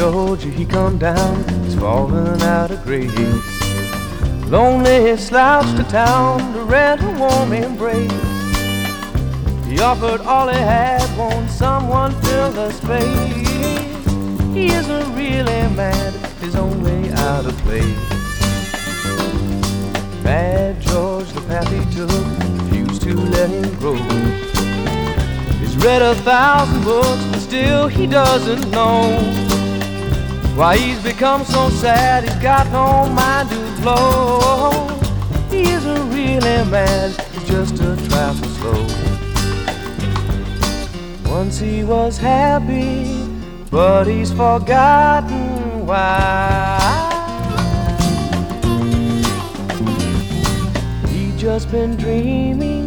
told you he come down, he's falling out of grace. Lonely slouched to town to rent a warm embrace. He offered all he had, won't someone fill the space? He isn't really mad, he's only out of place. Mad George, the path he took, refused to let him grow. He's read 1,000 books, but still he doesn't know why he's become so sad. He's got no mind to blow. He isn't really mad, he's just a trifle slow. Once he was happy, but he's forgotten why. He's just been dreaming